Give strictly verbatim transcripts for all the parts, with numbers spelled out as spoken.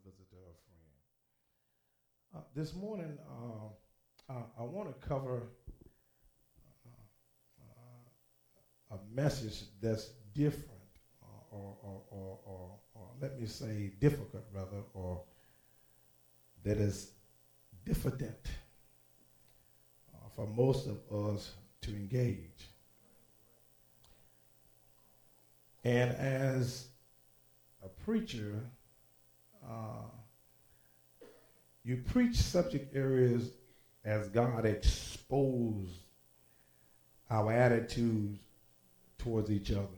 visitor, a friend. Uh, this morning, uh, I, I want to cover uh, uh, a message that's different, uh, or, or, or, or, or let me say difficult, rather, or that is diffident uh, for most of us to engage. And as a preacher, uh, you preach subject areas as God exposed our attitudes towards each other,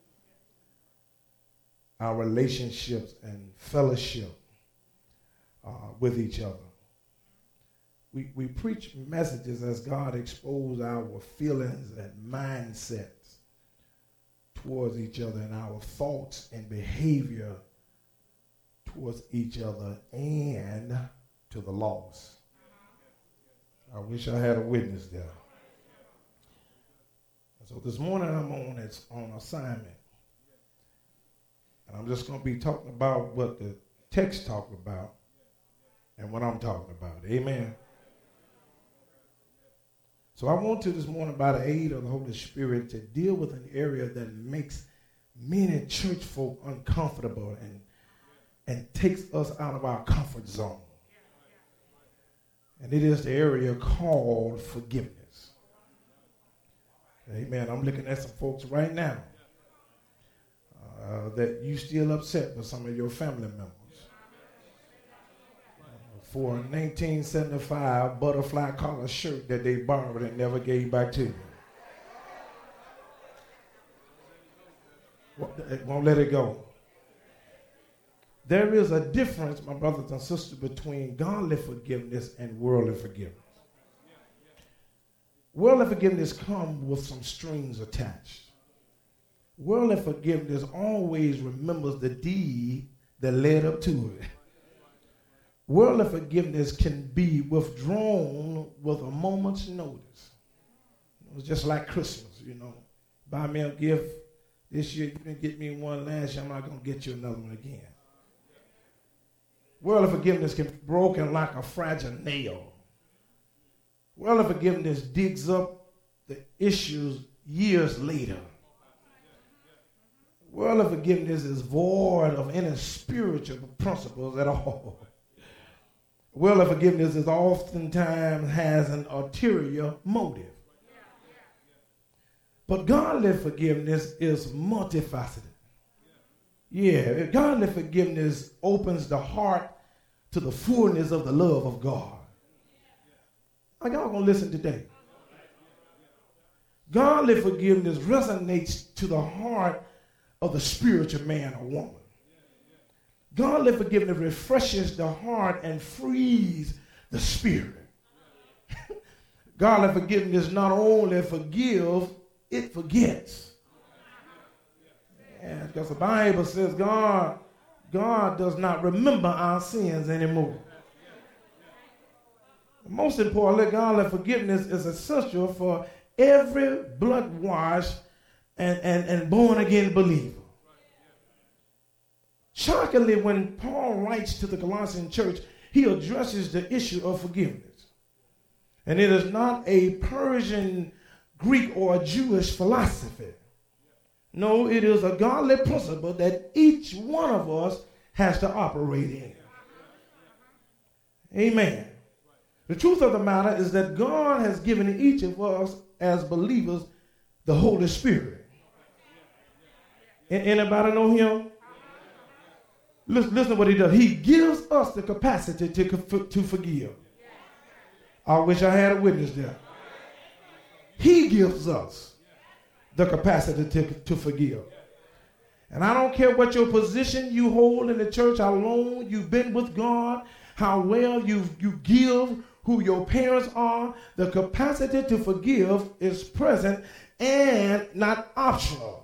our relationships and fellowship uh, with each other. We, we preach messages as God exposed our feelings and mindsets towards each other, and our thoughts and behavior towards each other and to the lost. I wish I had a witness there. So this morning I'm on it's on assignment. And I'm just going to be talking about what the text talks about and what I'm talking about. Amen. So I want to this morning, by the aid of the Holy Spirit, to deal with an area that makes many church folk uncomfortable and, and takes us out of our comfort zone. And it is the area called forgiveness. Amen. I'm looking at some folks right now uh, that you still upset with some of your family members for a nineteen seventy-five butterfly collar shirt that they borrowed and never gave back to you. Won't let it go. There is a difference, my brothers and sisters, between godly forgiveness and worldly forgiveness. Worldly forgiveness comes with some strings attached. Worldly forgiveness always remembers the deed that led up to it. Worldly forgiveness can be withdrawn with a moment's notice. It was just like Christmas, you know. Buy me a gift this year, you didn't get me one last year, I'm not going to get you another one again. Worldly forgiveness can be broken like a fragile nail. Worldly forgiveness digs up the issues years later. Worldly forgiveness is void of any spiritual principles at all. Worldly forgiveness is oftentimes has an ulterior motive. But godly forgiveness is multifaceted. Yeah, godly forgiveness opens the heart to the fullness of the love of God. Are y'all gonna listen today? Godly forgiveness resonates to the heart of the spiritual man or woman. Godly forgiveness refreshes the heart and frees the spirit. Godly forgiveness not only forgives, it forgets. Yeah, because the Bible says God, God does not remember our sins anymore. Most importantly, godly forgiveness is essential for every blood-washed and, and, and born-again believer. Shockingly, when Paul writes to the Colossian church, he addresses the issue of forgiveness. And it is not a Persian, Greek, or a Jewish philosophy. No, it is a godly principle that each one of us has to operate in. Amen. The truth of the matter is that God has given each of us as believers the Holy Spirit. Anybody know him? Listen, listen to what he does. He gives us the capacity to, to forgive. I wish I had a witness there. He gives us the capacity to, to forgive. And I don't care what your position you hold in the church, how long you've been with God, how well you, you give, who your parents are, the capacity to forgive is present and not optional.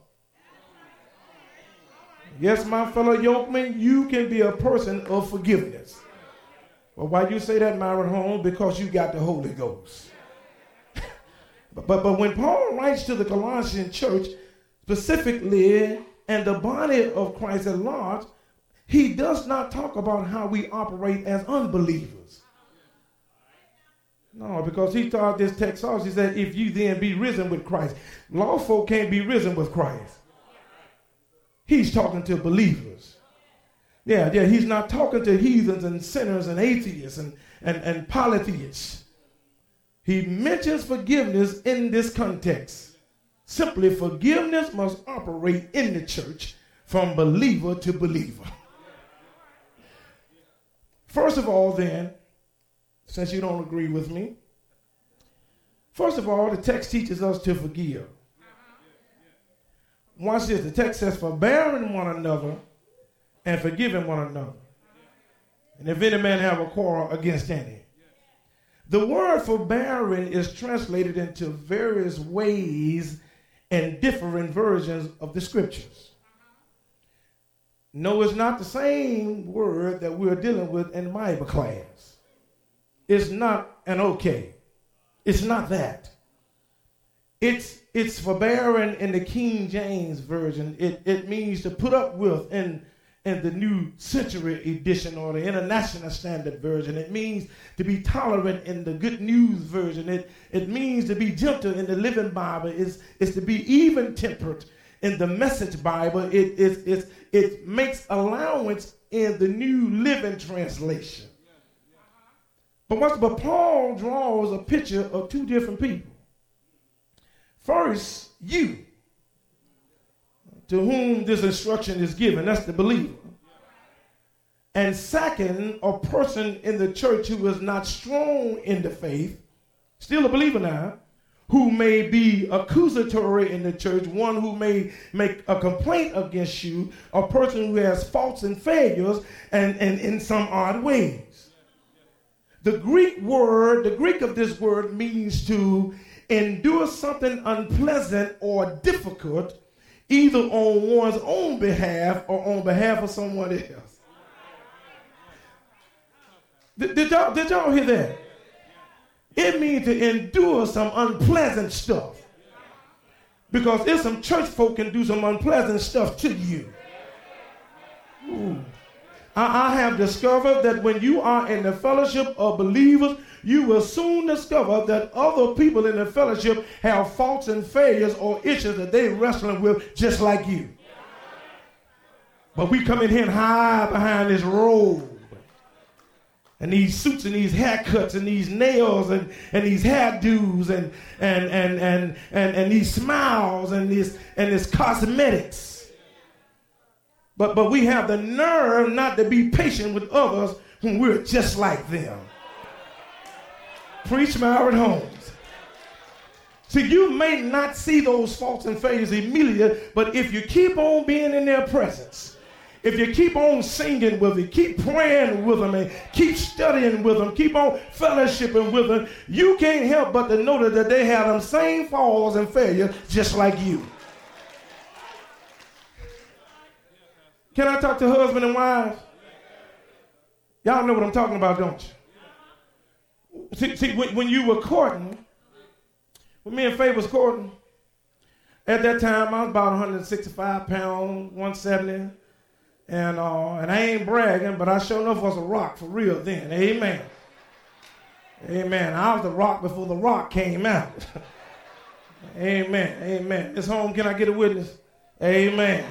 Yes, my fellow yokemen, you can be a person of forgiveness. Well, why you say that, Myron Holmes? Because you got the Holy Ghost. but, but, but when Paul writes to the Colossian church, specifically, and the body of Christ at large, he does not talk about how we operate as unbelievers. No, because he started this text off. He said, if you then be risen with Christ. Lost folk can't be risen with Christ. He's talking to believers. Yeah, yeah, he's not talking to heathens and sinners and atheists and, and, and polytheists. He mentions forgiveness in this context. Simply, forgiveness must operate in the church from believer to believer. First of all, then, since you don't agree with me, first of all, the text teaches us to forgive. Watch this. The text says, forbearing one another and forgiving one another. And if any man have a quarrel against any. The word forbearing is translated into various ways in different versions of the scriptures. No, it's not the same word that we're dealing with in Bible class. It's not an okay. It's not that. It's it's forbearing in the King James Version. It, it means to put up with in, in the New Century Edition or the International Standard Version. It means to be tolerant in the Good News Version. It, it means to be gentle in the Living Bible. It's, it's to be even-tempered in the Message Bible. It, it, it, it makes allowance in the New Living Translation. But, what, but Paul draws a picture of two different people. First, you, to whom this instruction is given. That's the believer. And second, a person in the church who is not strong in the faith, still a believer now, who may be accusatory in the church, one who may make a complaint against you, a person who has faults and failures and, and in some odd ways. The Greek word, the Greek of this word means to endure something unpleasant or difficult, either on one's own behalf or on behalf of someone else. Did, did, y'all, did y'all hear that? It means to endure some unpleasant stuff. Because if some church folk can do some unpleasant stuff to you. Ooh. I, I have discovered that when you are in the fellowship of believers, you will soon discover that other people in the fellowship have faults and failures or issues that they're wrestling with just like you. But we come in here and hide behind this robe and these suits and these haircuts and these nails and, and these hairdos and and, and, and, and and these smiles and this and this cosmetics. But but we have the nerve not to be patient with others when we're just like them. Preach Myron Holmes. See, you may not see those faults and failures immediately, but if you keep on being in their presence, if you keep on singing with them, keep praying with them, and keep studying with them, keep on fellowshipping with them, you can't help but to notice that they have them same faults and failures just like you. Can I talk to husband and wives? Y'all know what I'm talking about, don't you? See, see when, when you were courting, when me and Faye was courting, at that time I was about one hundred sixty-five pounds, one seventy, and uh, and I ain't bragging, but I sure enough was a rock for real then. Amen. Amen. I was the rock before the rock came out. Amen. Amen. Miss Home, can I get a witness? Amen.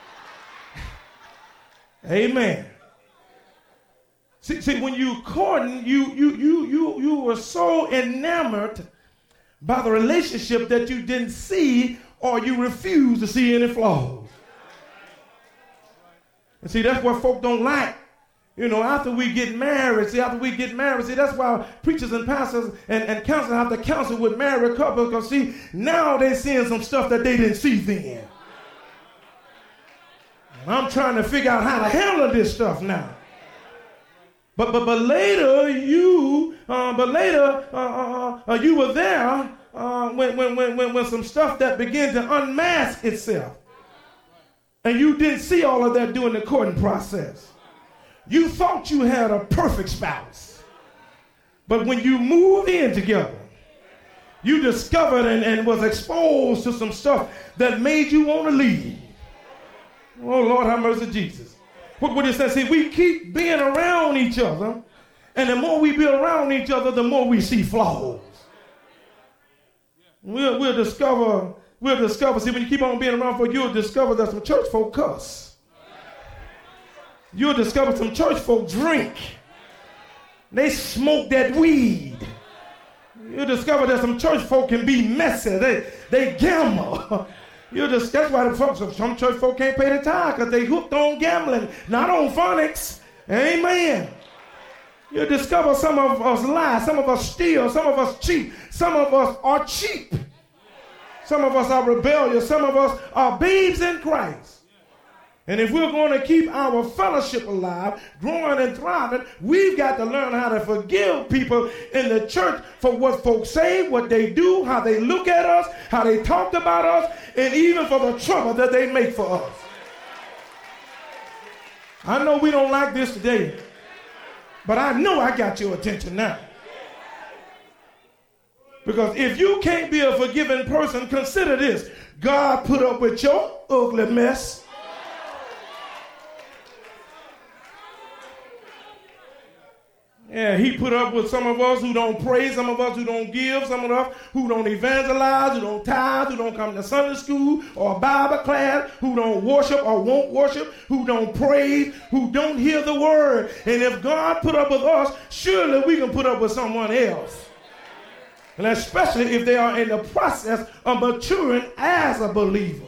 Amen. See, see, when you courting, you you you you you were so enamored by the relationship that you didn't see or you refused to see any flaws. And see, that's what folk don't like. You know, after we get married, see, after we get married, see, that's why preachers and pastors and, and counselors have to counsel with married couples, because see, now they're seeing some stuff that they didn't see then. And I'm trying to figure out how to handle this stuff now. But but but later you uh, but later uh, uh, uh, you were there uh, when, when when when when some stuff that began to unmask itself, and you didn't see all of that during the courting process. You thought you had a perfect spouse, but when you moved in together, you discovered and, and was exposed to some stuff that made you want to leave. Oh Lord, have mercy, Jesus. What would it say? See, we keep being around each other, and the more we be around each other, the more we see flaws. We'll, we'll discover, we'll discover, see, when you keep on being around for, you'll discover that some church folk cuss. You'll discover some church folk drink. They smoke that weed. You'll discover that some church folk can be messy. They, they gamble. You'll just, that's why the folks, some church folk can't pay the tithe, because they hooked on gambling, not on phonics. Amen. You'll discover some of us lie, some of us steal, some of us cheat, some of us are cheap. Some of us are rebellious, some of us are babes in Christ. And if we're going to keep our fellowship alive, growing and thriving, we've got to learn how to forgive people in the church for what folks say, what they do, how they look at us, how they talked about us, and even for the trouble that they make for us. I know we don't like this today, but I know I got your attention now. Because if you can't be a forgiving person, consider this. God put up with your ugly mess. Yeah, he put up with some of us who don't pray, some of us who don't give, some of us who don't evangelize, who don't tithe, who don't come to Sunday school or Bible class, who don't worship or won't worship, who don't praise, who don't hear the word. And if God put up with us, surely we can put up with someone else. And especially if they are in the process of maturing as a believer.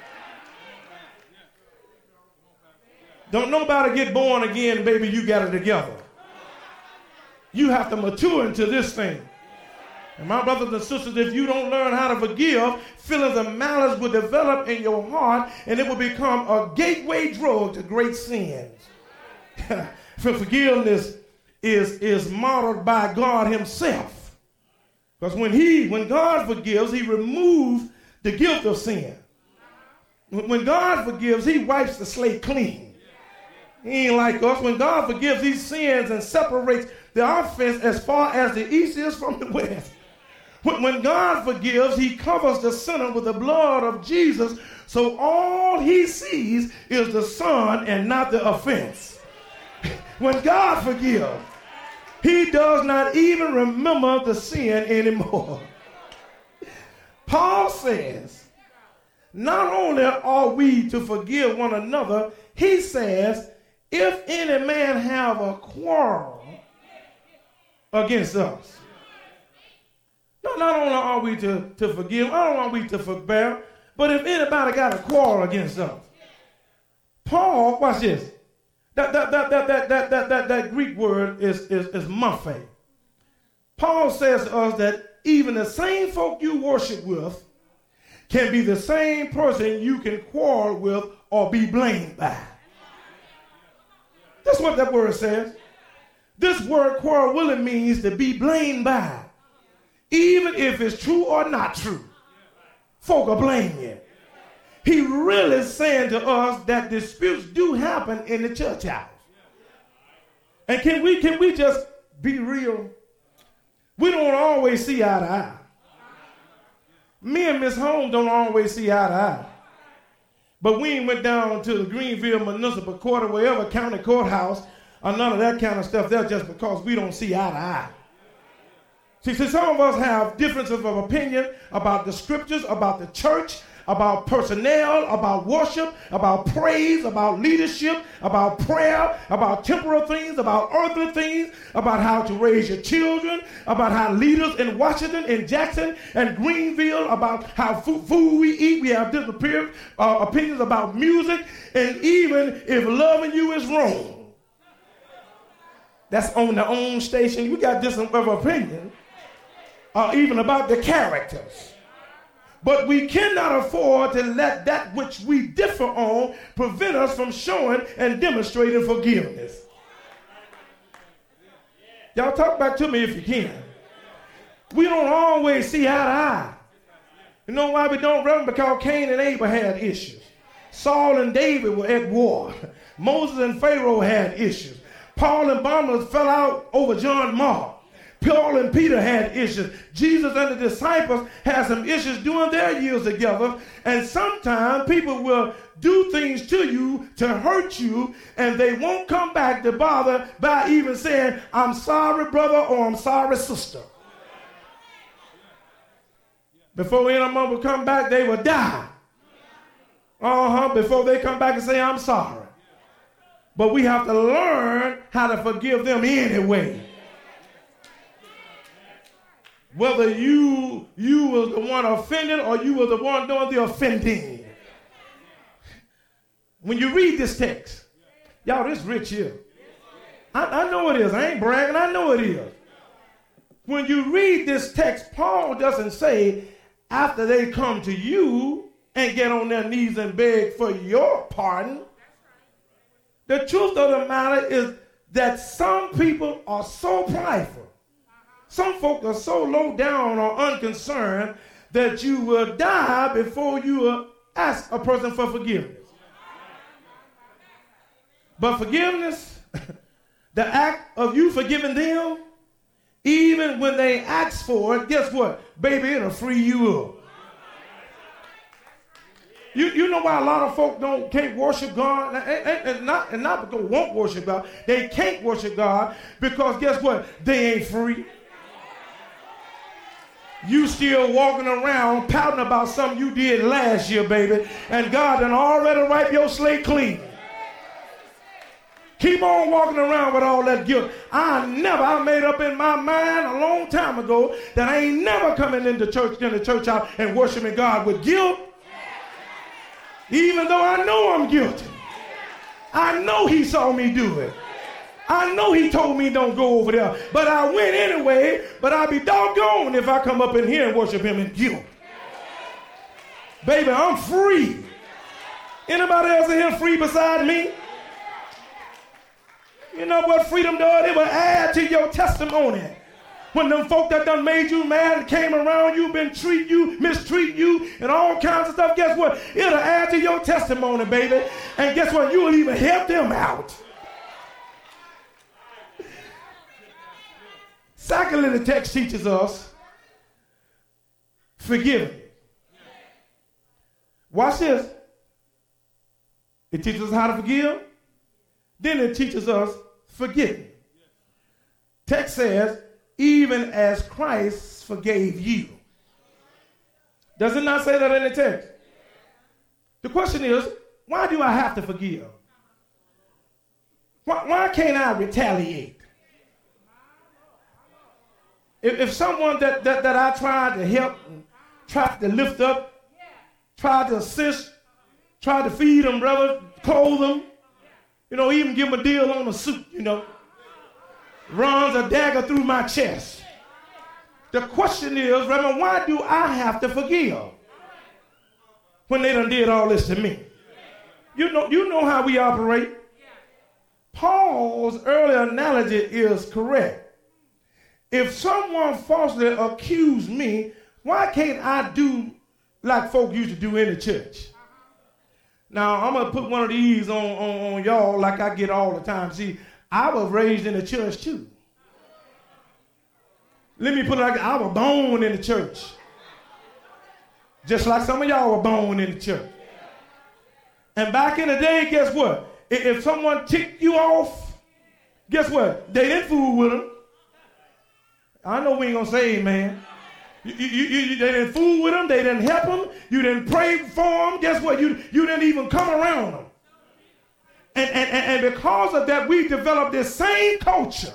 Don't nobody get born again, baby, you got it together. You have to mature into this thing. And my brothers and sisters, if you don't learn how to forgive, feelings of malice will develop in your heart, and it will become a gateway drug to great sins. For forgiveness is, is modeled by God himself. Because when he, when God forgives, he removes the guilt of sin. When God forgives, he wipes the slate clean. He ain't like us. When God forgives, he sins and separates the offense as far as the east is from the west. When God forgives, he covers the sinner with the blood of Jesus, so all he sees is the son and not the offense. When God forgives, he does not even remember the sin anymore. Paul says, not only are we to forgive one another, he says, if any man have a quarrel against us. No, not only are we to, to forgive, not only are we to forbear, but if anybody got a quarrel against us. Paul, watch this. That that that that that that that, that, that Greek word is, is, is maphe. Paul says to us that even the same folk you worship with can be the same person you can quarrel with or be blamed by. That's what that word says. This word quarrel really means to be blamed by. Even if it's true or not true, folk are blaming you. He really is saying to us that disputes do happen in the church house. And can we, can we just be real? We don't always see eye to eye. Me and Miss Holmes don't always see eye to eye. But we went down to the Greenville Municipal Court or wherever county courthouse or none of that kind of stuff there just because we don't see eye to eye. See, see, some of us have differences of opinion about the scriptures, about the church, about personnel, about worship, about praise, about leadership, about prayer, about temporal things, about earthly things, about how to raise your children, about how leaders in Washington, in Jackson, and Greenville, about how food, food we eat. We have different uh, opinions about music, and even if loving you is wrong. That's on their own station. We got different of opinion, uh, even about the characters. But we cannot afford to let that which we differ on prevent us from showing and demonstrating forgiveness. Y'all talk back to me if you can. We don't always see eye to eye. You know why we don't, brother? Because Cain and Abel had issues. Saul and David were at war. Moses and Pharaoh had issues. Paul and Barnabas fell out over John Mark. Paul and Peter had issues. Jesus and the disciples had some issues during their years together. And sometimes people will do things to you to hurt you, and they won't come back to bother by even saying, I'm sorry, brother, or I'm sorry, sister. Before any of them will come back, they will die. Uh-huh, before they come back and say, I'm sorry. But we have to learn how to forgive them anyway. Whether you, you was the one offended or you were the one doing the offending. When you read this text, y'all, this rich here. I, I know it is. I ain't bragging. I know it is. When you read this text, Paul doesn't say after they come to you and get on their knees and beg for your pardon. The truth of the matter is that some people are so prideful. Some folk are so low down or unconcerned that you will die before you will ask a person for forgiveness. But forgiveness, the act of you forgiving them, even when they ask for it, guess what? Baby, it'll free you up. You, you know why a lot of folk don't can't worship God? And, and, and, not, and not because they won't worship God. They can't worship God because guess what? They ain't free. You still walking around pouting about something you did last year, baby. And God done already wiped your slate clean. Keep on walking around with all that guilt. I never, I made up in my mind a long time ago that I ain't never coming into church, in the church house and worshiping God with guilt. Even though I know I'm guilty. I know he saw me do it. I know he told me don't go over there. But I went anyway, but I'll be doggone if I come up in here and worship him in guilt. Baby, I'm free. Anybody else in here free beside me? You know what freedom does? It will add to your testimony. When them folk that done made you mad and came around you, been treat you, mistreat you, and all kinds of stuff, guess what? It'll add to your testimony, baby. And guess what? You will even help them out. Secondly, the text teaches us forgiving. Watch this. It teaches us how to forgive. Then it teaches us forgiving. Text says, even as Christ forgave you. Does it not say that in the text? The question is, why do I have to forgive? Why, why can't I retaliate? If, if someone that, that, that I tried to help, tried to lift up, tried to assist, tried to feed them, brother, clothe them, you know, even give them a deal on a suit, you know, runs a dagger through my chest. The question is, Reverend, why do I have to forgive when they done did all this to me? You know, you know how we operate. Paul's earlier analogy is correct. If someone falsely accused me, why can't I do like folk used to do in the church? Now, I'm going to put one of these on, on, on y'all like I get all the time. See, I was raised in the church too. Let me put it like I was born in the church. Just like some of y'all were born in the church. And back in the day, guess what? If someone ticked you off, guess what? They didn't fool with them. I know we ain't going to say amen. You, you, you, they didn't fool with them. They didn't help them. You didn't pray for them. Guess what? You, you didn't even come around them. And, and, and because of that, we developed this same culture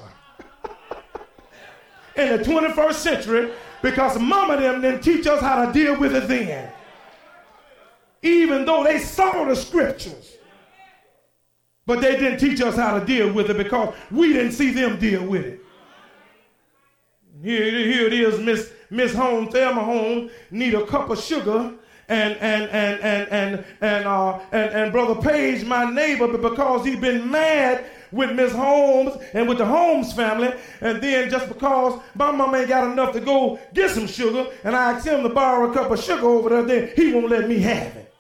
in the twenty-first century because mama them didn't teach us how to deal with it then. Even though they saw the scriptures. But they didn't teach us how to deal with it because we didn't see them deal with it. Here, here it is, Miss Miss Holmes, Thelma Holmes, need a cup of sugar. And and and and and and uh and, and Brother Page, my neighbor, but because he's been mad with Miss Holmes and with the Holmes family, and then just because my mama ain't got enough to go get some sugar, and I asked him to borrow a cup of sugar over there, then he won't let me have it.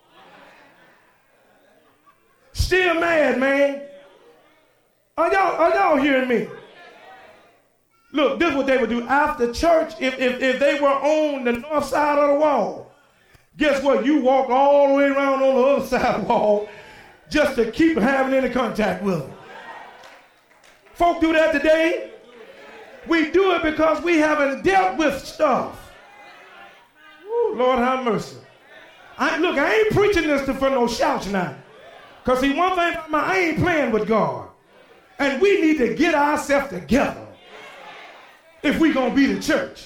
Still mad, man. Are y'all are y'all hearing me? Look, this is what they would do after church. If, if, if they were on the north side of the wall, guess what? You walk all the way around on the other side of the wall just to keep having any contact with them. Folk do that today. We do it because we haven't dealt with stuff. Ooh, Lord have mercy. I, look, I ain't preaching this to, for no shouts now. Because see, one thing about my, I ain't playing with God. And we need to get ourselves together if we going to be the church.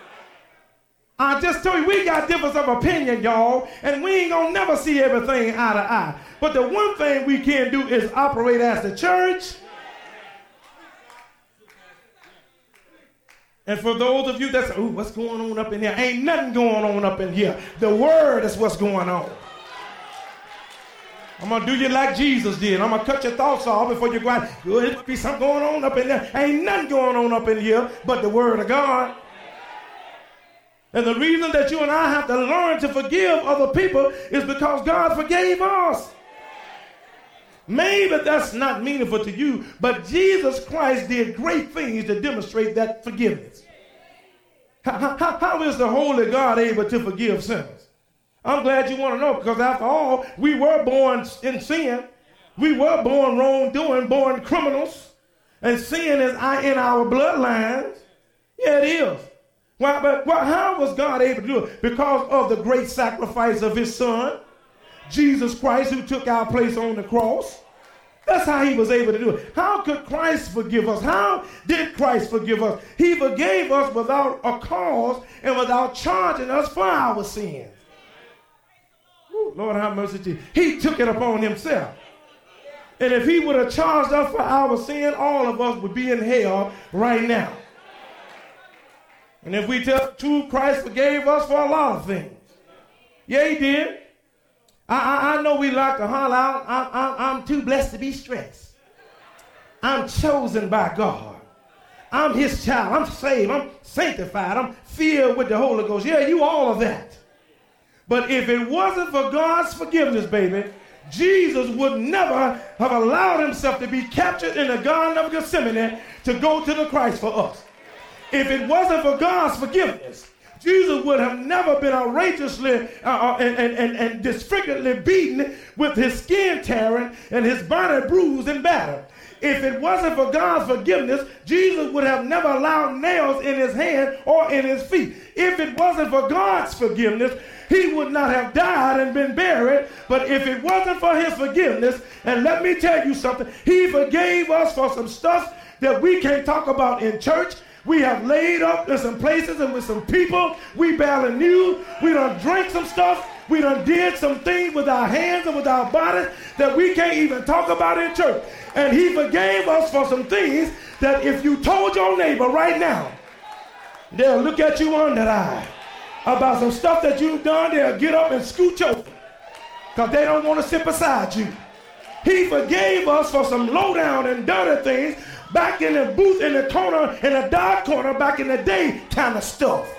I just told you, we got difference of opinion, y'all, and we ain't going to never see everything eye to eye. But the one thing we can do is operate as the church. And for those of you that say, ooh, what's going on up in here? Ain't nothing going on up in here. The word is what's going on. I'm going to do you like Jesus did. I'm going to cut your thoughts off before you go out. There must be something going on up in there. Ain't nothing going on up in here but the word of God. And the reason that you and I have to learn to forgive other people is because God forgave us. Maybe that's not meaningful to you, but Jesus Christ did great things to demonstrate that forgiveness. How, how, how is the Holy God able to forgive sinners? I'm glad you want to know, because after all, we were born in sin. We were born wrongdoing, born criminals, and sin is in our bloodlines. Yeah, it is. Well, but well, how was God able to do it? Because of the great sacrifice of his son, Jesus Christ, who took our place on the cross. That's how he was able to do it. How could Christ forgive us? How did Christ forgive us? He forgave us without a cause and without charging us for our sins. Ooh, Lord have mercy to you. He took it upon himself. And if he would have charged us for our sin, all of us would be in hell right now. And if we tell the truth, Christ forgave us for a lot of things. Yeah, he did. I, I, I know we like to holler out, I, I, I'm too blessed to be stressed. I'm chosen by God. I'm his child. I'm saved. I'm sanctified. I'm filled with the Holy Ghost. Yeah, you all of that. But if it wasn't for God's forgiveness, baby, Jesus would never have allowed himself to be captured in the Garden of Gethsemane to go to the Christ for us. If it wasn't for God's forgiveness, Jesus would have never been outrageously uh, and, and, and, and disfiguredly beaten with his skin tearing and his body bruised and battered. If it wasn't for God's forgiveness, Jesus would have never allowed nails in his hand or in his feet. If it wasn't for God's forgiveness, he would not have died and been buried. But if it wasn't for his forgiveness, and let me tell you something, he forgave us for some stuff that we can't talk about in church. We have laid up in some places and with some people we barely knew. We done drank some stuff. We done did some things with our hands and with our bodies that we can't even talk about in church. And he forgave us for some things that if you told your neighbor right now, they'll look at you under the eye. About some stuff that you've done, they'll get up and scooch over because they don't want to sit beside you. He forgave us for some low down and dirty things back in the booth in the corner, in the dark corner back in the day kind of stuff.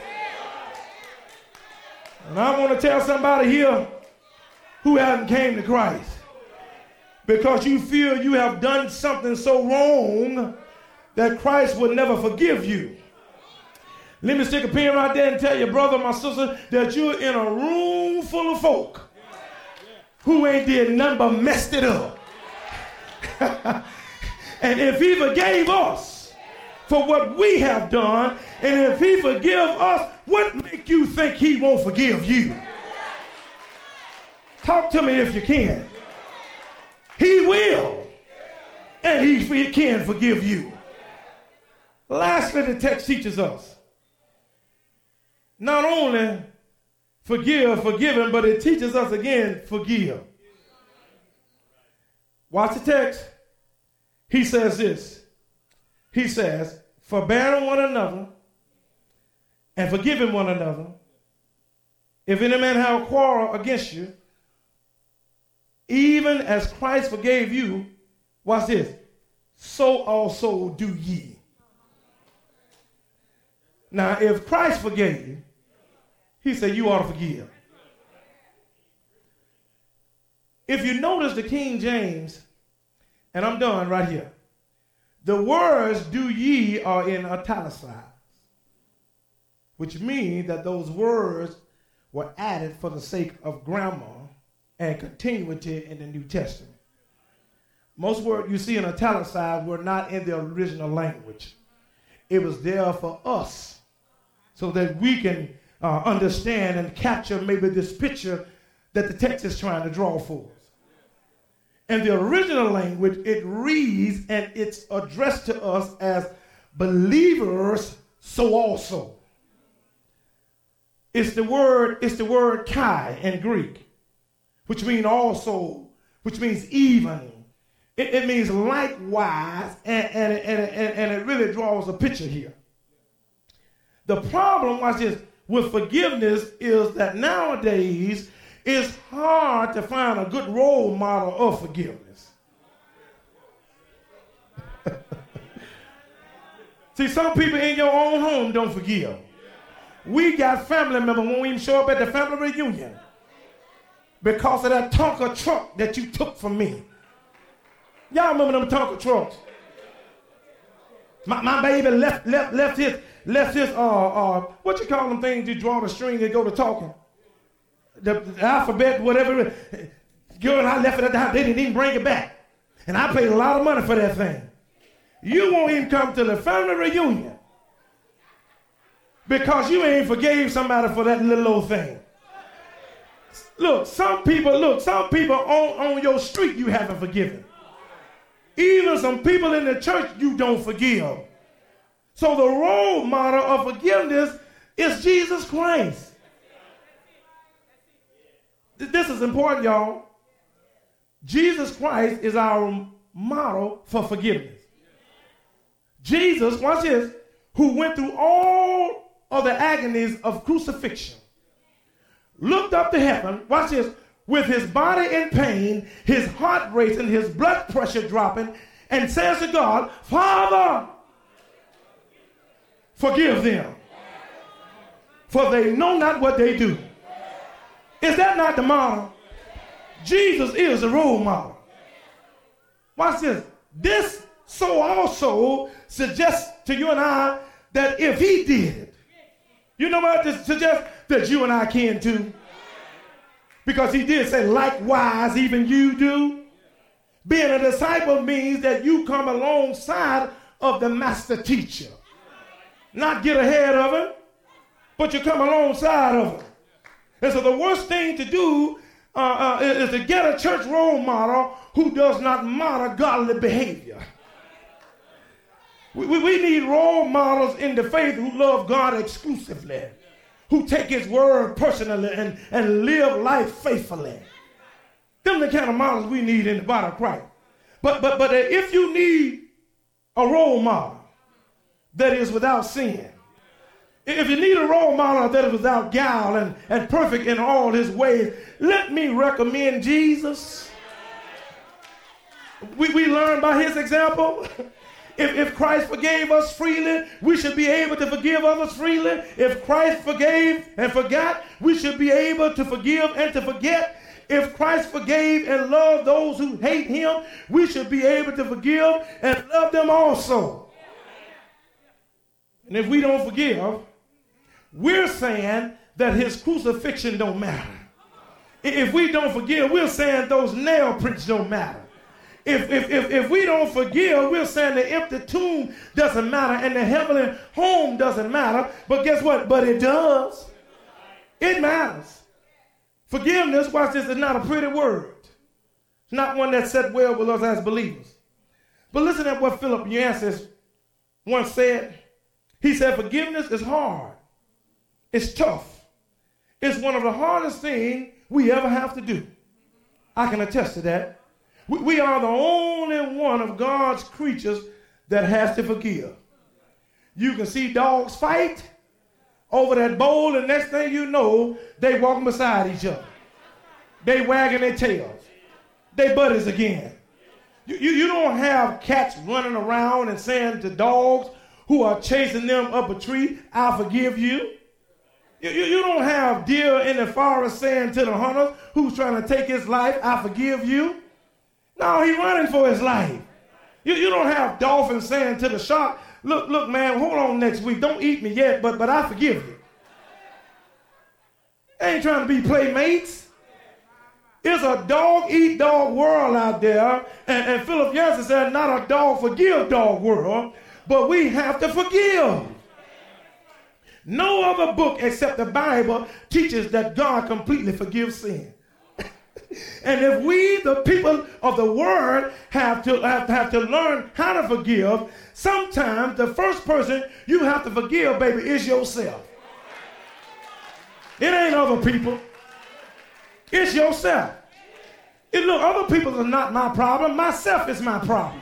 And I want to tell somebody here who hasn't came to Christ because you feel you have done something so wrong that Christ would never forgive you. Let me stick a pin right there and tell you, brother, my sister, that you're in a room full of folk who ain't did nothing but messed it up. And if he forgave us for what we have done, and if he forgive us, what make you think he won't forgive you? Talk to me if you can. He will, and he can forgive you. Lastly, the text teaches us not only forgive, forgiven, but it teaches us again, forgive. Watch the text. He says this. He says, forbearing one another and forgiving one another. If any man have a quarrel against you, even as Christ forgave you, watch this, so also do ye. Now, if Christ forgave you, he said you ought to forgive. If you notice the King James, and I'm done right here. The words do ye are in italicized, which means that those words were added for the sake of grammar and continuity in the New Testament. Most words you see in italicized were not in the original language. It was there for us so that we can uh, understand and capture maybe this picture that the text is trying to draw for us. In the original language, it reads and it's addressed to us as believers, so also. It's the word, it's the word kai in Greek, which means also, which means even. It, it means likewise, and, and, and, and, and it really draws a picture here. The problem, watch this, with forgiveness is that nowadays it's hard to find a good role model of forgiveness. See, some people in your own home don't forgive. We got family members won't even show up at the family reunion because of that Tonka truck that you took from me. Y'all remember them Tonka trucks? My, my baby left left left his left his uh uh what you call them things you draw the string and go to talking. The, the alphabet, whatever. Girl and I left it at the house. They didn't even bring it back. And I paid a lot of money for that thing. You won't even come to the family reunion because you ain't forgave somebody for that little old thing. Look, some people, look, some people on, on your street you haven't forgiven. Even some people in the church you don't forgive. So the role model of forgiveness is Jesus Christ. This is important, y'all. Jesus Christ is our model for forgiveness. Jesus, watch this, who went through all of the agonies of crucifixion, looked up to heaven, watch this, with his body in pain, his heart racing, his blood pressure dropping, and says to God, Father, forgive them, for they know not what they do. Is that not the model? Jesus is the role model. Watch this. This so also suggests to you and I that if he did it, you know what this suggests? That you and I can too. Because he did say, likewise, even you do. Being a disciple means that you come alongside of the master teacher. Not get ahead of him, but you come alongside of him. And so the worst thing to do uh, uh, is to get a church role model who does not model godly behavior. We, we, we need role models in the faith who love God exclusively, who take his word personally and, and live life faithfully. Them the kind of models we need in the body of Christ. But, but, but if you need a role model that is without sin, if you need a role model that is without guile and, and perfect in all his ways, let me recommend Jesus. We, we learn by his example. If, if Christ forgave us freely, we should be able to forgive others freely. If Christ forgave and forgot, we should be able to forgive and to forget. If Christ forgave and loved those who hate him, we should be able to forgive and love them also. And if we don't forgive, we're saying that his crucifixion don't matter. If we don't forgive, we're saying those nail prints don't matter. If, if, if, if we don't forgive, we're saying the empty tomb doesn't matter and the heavenly home doesn't matter. But guess what? But it does. It matters. Forgiveness, watch this, is not a pretty word. It's not one that set well with us as believers. But listen to what Philip Yancey once said. He said, forgiveness is hard. It's tough. It's one of the hardest things we ever have to do. I can attest to that. We, we are the only one of God's creatures that has to forgive. You can see dogs fight over that bowl, and next thing you know, they walking beside each other. They wagging their tails. They buddies again. You, you, you don't have cats running around and saying to dogs who are chasing them up a tree, I forgive you. You, you, you don't have deer in the forest saying to the hunters who's trying to take his life, I forgive you. No, he's running for his life. You, you don't have dolphins saying to the shark, look, look, man, hold on next week. Don't eat me yet, but, but I forgive you. They ain't trying to be playmates. It's a dog-eat-dog world out there. And, and Philip Yancey said, not a dog-forgive-dog world, but we have to forgive. No other book except the Bible teaches that God completely forgives sin. And if we, the people of the word, have to, have, have to learn how to forgive, sometimes the first person you have to forgive, baby, is yourself. It ain't other people. It's yourself. And look, other people are not my problem. Myself is my problem.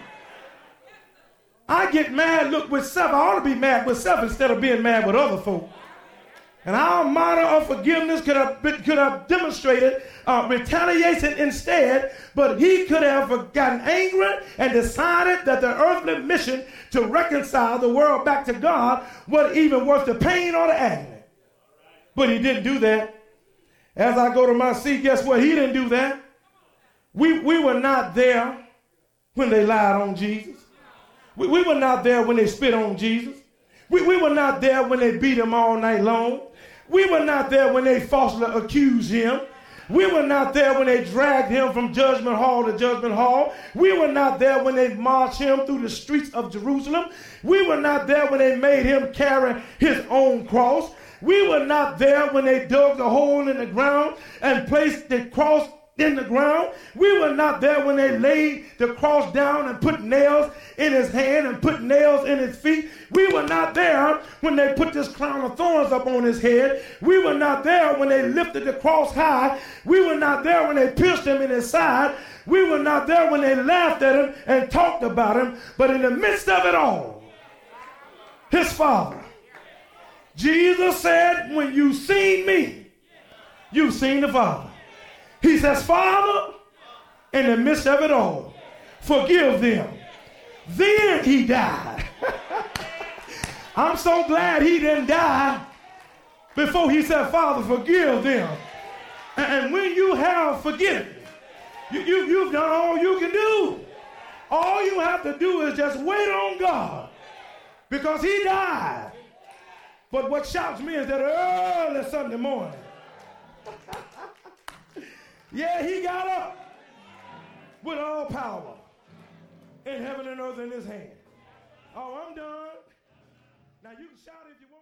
I get mad, look, with self. I ought to be mad with self instead of being mad with other folk. And our motto of forgiveness could have, been, could have demonstrated uh, retaliation instead, but he could have gotten angry and decided that the earthly mission to reconcile the world back to God wasn't even worth the pain or the agony. But he didn't do that. As I go to my seat, guess what? He didn't do that. We, we were not there when they lied on Jesus. We, we were not there when they spit on Jesus. We, we were not there when they beat him all night long. We were not there when they falsely accused him. We were not there when they dragged him from judgment hall to judgment hall. We were not there when they marched him through the streets of Jerusalem. We were not there when they made him carry his own cross. We were not there when they dug the hole in the ground and placed the cross in the ground. We were not there when they laid the cross down and put nails in his hand and put nails in his feet. We were not there when they put this crown of thorns up on his head. We were not there when they lifted the cross high. We were not there when they pierced him in his side. We were not there when they laughed at him and talked about him. But in the midst of it all, his Father, Jesus said, when you've seen me, you've seen the Father. He says, Father, in the midst of it all, forgive them. Then he died. I'm so glad he didn't die before he said, Father, forgive them. And when you have forgiven, you, you, you've done all you can do. All you have to do is just wait on God because he died. But what shocks me is that early Sunday morning, yeah, he got up with all power in heaven and earth in his hand. Oh, I'm done. Now you can shout if you want.